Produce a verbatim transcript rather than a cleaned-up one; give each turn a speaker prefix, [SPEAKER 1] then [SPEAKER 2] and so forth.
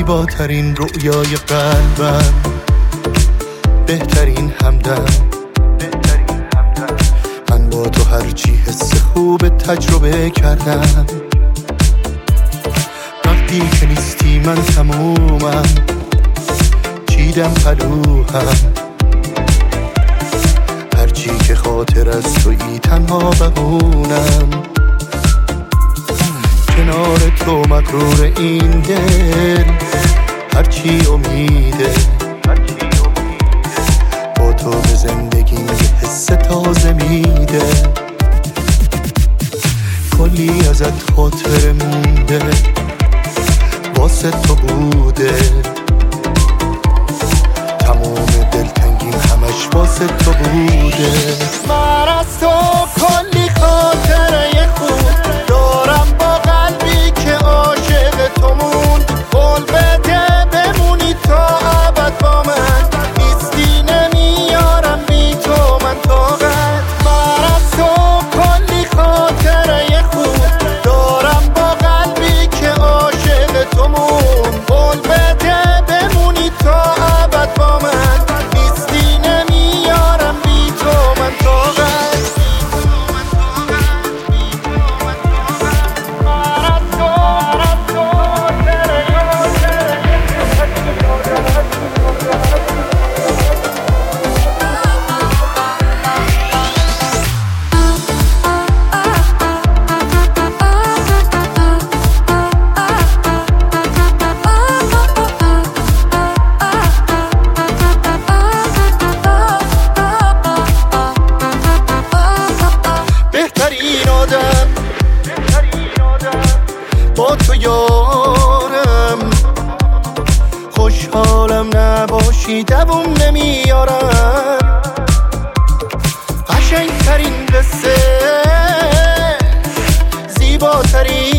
[SPEAKER 1] زیباترین رؤیای قلبم، بهترین همدم. من با تو هرچی حس خوب تجربه کردم. وقتی که نیستی من تمومم، چیدم پلوهم. هرچی که خاطر از تویی تنها بمونم. کنار تو مغرور این دل، هرچی امیده. با تو به زندگی یه حس تازه میده. کلی ازت خاطر مونده، واسه تو بوده. تمام دلتنگیم همش واسه تو بوده. من از تو کلی خاطره خوب دارم، با قلبی که عاشق تو موند. قول بده بمونی تا ابد با من، نیستی نمیارم بی تو من طاقت. من از تو کلی خاطره خوب دارم، با قلبی که عاشق تو موند. قول بده بمونی تا ابد با من، نیستی نمیارم بی تو من طاقت. بهترین آدم با تو یارم، خوشحالم نباشی دووم نمیارم. قشنگترین قصه، زیباترین